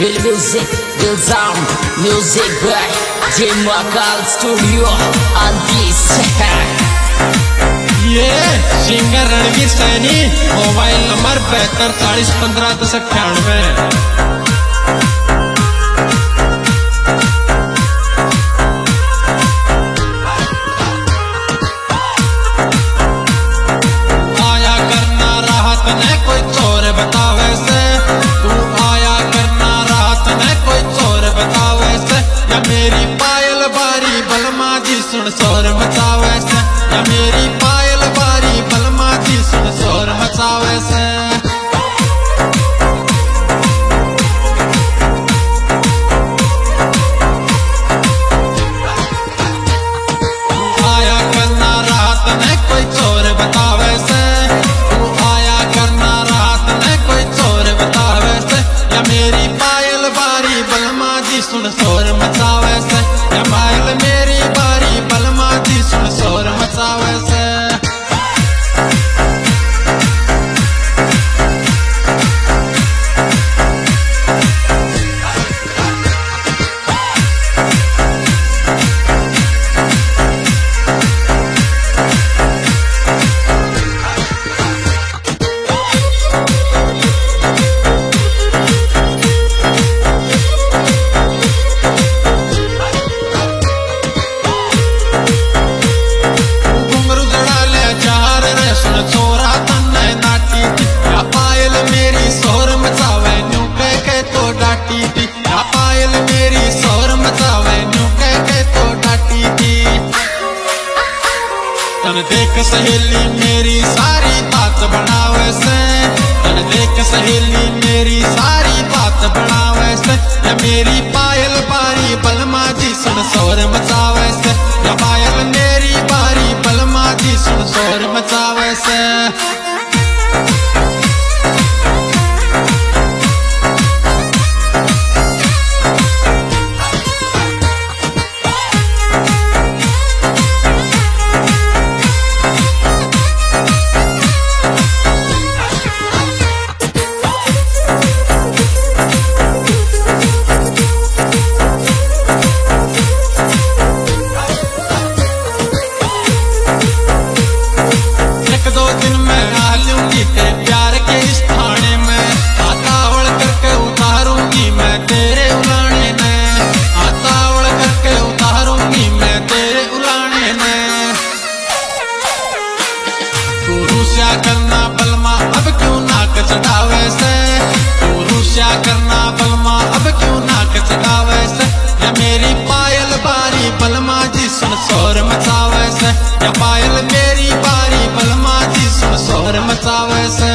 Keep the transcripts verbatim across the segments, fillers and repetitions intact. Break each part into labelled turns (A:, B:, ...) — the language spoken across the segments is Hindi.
A: Real music, real sound, music by J Makal Studio on this.
B: ये singer Ranveer Saini, mobile number बहत्तर चालीस पंद्रह दस अट्ठानवे। आया करना राहत ने कोई चोर बतावे से, तू आया करना राहत ने कोई चोर बतावे से, या मेरी पायल बारी बलमा जी सुन शोर मचावे से, या मेरी पायल बारी बलमा जी सुन शोर मचावे से। आया करना रात ने कोई चोर बतावे से, तू आया करना रात ने कोई चोर बतावे से, या मेरी पायल बारी बलमा जी सुन शोर मचावे से, या पायल मेरी बारी बलमा जी सुन शोर मचावे से। तन देख सहेली मेरी सारी बात बनावे से, तन देख सहेली मेरी सारी बात बनावे से, या मेरी पायल बारी बलमा जी सुन शोर मचावे से, या पायल मेरी बारी बलमा जी सुन शोर मचावे से। करना बलमा अब क्यों नाक चढ़ावे से, तू रुस्या करना बलमा अब क्यों नाक चढ़ावे से, या मेरी पायल बारी बलमा जी सुन शोर मचावे से, या पायल मेरी बारी बलमा जी सुन शोर मचावे से।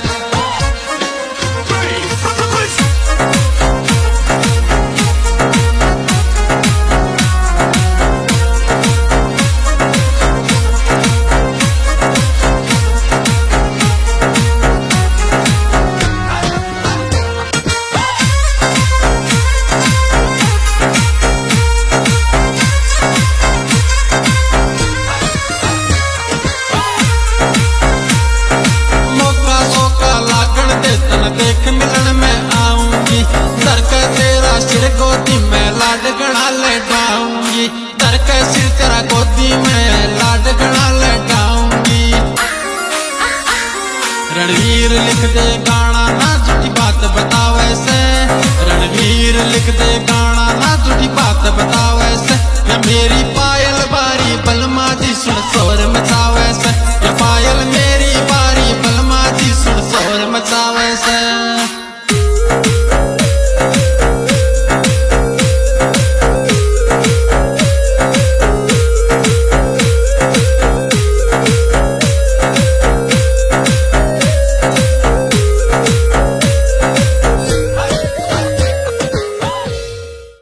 B: देख मिलन में आऊंगी, दर के तेरा सिर गोदी में लाड गड़ा ले डाऊंगी, दर के सिर तेरा गोदी में लाड गड़ा ले डाऊंगी। रणवीर लिख दे गाना ना झूठी बात बतावे से, रणवीर लिख दे गाना ना झूठी बात बतावे से, या मेरी